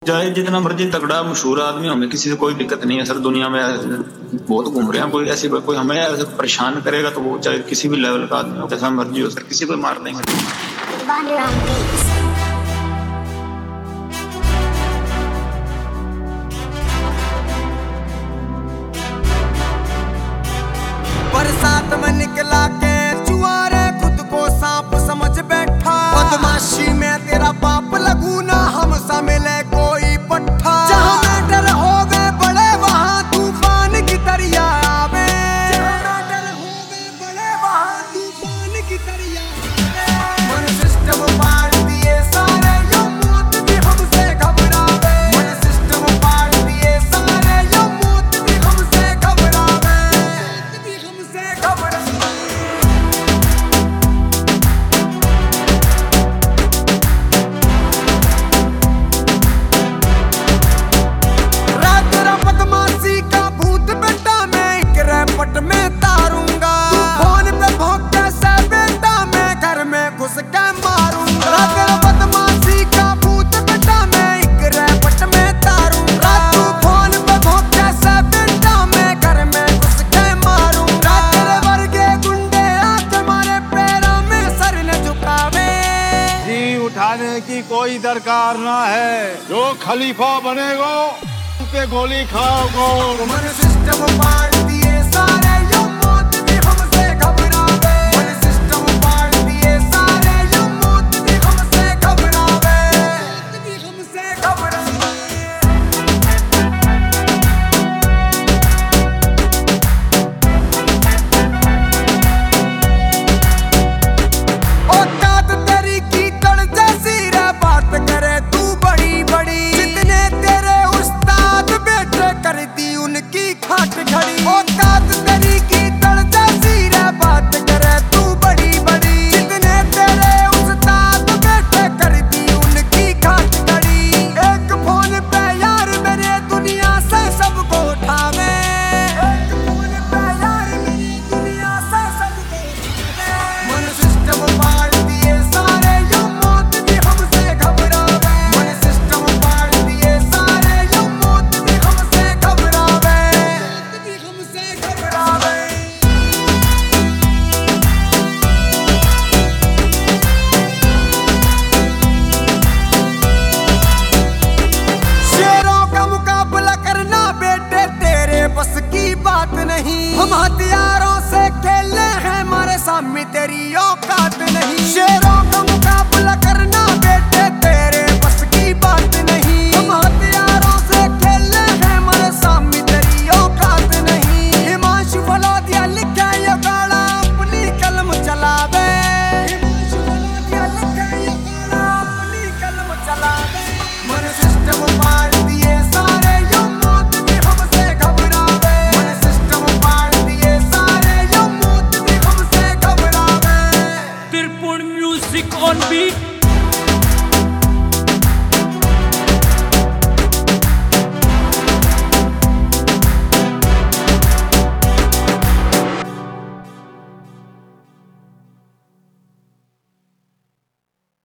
चाहे जितना मर्जी तगड़ा मशहूर आदमी, हमें किसी से कोई दिक्कत नहीं है सर। दुनिया में बहुत घूम रहे हैं, कोई ऐसी कोई हमें ऐसे परेशान करेगा तो वो चाहे किसी भी लेवल का आदमी हो, जैसा मर्जी हो सर, किसी को मार देंगे। बरसात में निकला के चुआरे खुद को सांप समझ बैठा, बदमाशी में तेरा बाप लगू ना, हम सा मिले कोई पट्ठा। जहाँ मैटर हो गए बड़े वहाँ तूफान की दरिया आवे, जहाँ मैटर हो गए बड़े वहाँ तूफान की दरिया आवे। मन सिस्टम पाड़ दिए सारे, यो मौत भी हमसे घबरावे। मन सिस्टम पाड़ दिए सारे, यो मौत भी हमसे घबरावे, मौत भी हमसे घबरावे। पट में तारूंगा, फोन पे भौंक कैसे बेटा मैं घर में घुस के मारूंगा। बदमाशी का भूत बेटा मैं एक रैपट में तारूंगा, तू फोन पे भौंक कैसे बेटा मैं घर में घुस के मारूंगा। तेरे वर्गे गुंडे आके मारे पैरों में सर न झुकावे, जी उठाने की कोई दरकार ना है। जो खलीफा बनेगो पे गोली खाओगो। मन सिस्टम पाड़ दिए सारे, यो मौत भी हमसे घबरावे। मन सिस्टम पाड़ दिए सारे, यो मौत भी हमसे घबरावे, मौत भी हमसे घबरावे। औकात तेरी की तड़ जैसी रे, बात करे तू बड़ी बड़ी, जितने तेरे उस्ताद बेटे कर दी उनकी खाट खड़ी। औकात तेरी की तड़ जैसी रे, बात करे तू बड़ी बड़ी, जितने तेरे उस्ताद बेटे कर दी उनकी खाट खड़ी। एक फोन पे यार मेरे दुनिया से सबको उठावे, एक फोन पे यार मेरी दुनिया से सबको उठावे। मन सिस्टम पाड़ दिए सारे, यो मौत भी हमसे घबरावे। मन सिस्टम पाड़ दिए सारे, यो मौत भी हमसे घबरावे, मौत भी हमसे घबरावे। शेरों का मुकाबला करना बेटे तेरे बस की बात नहीं, हम हथियारों से खेलने हैं, हमारे सामने तेरी औकात नहीं। शेरों का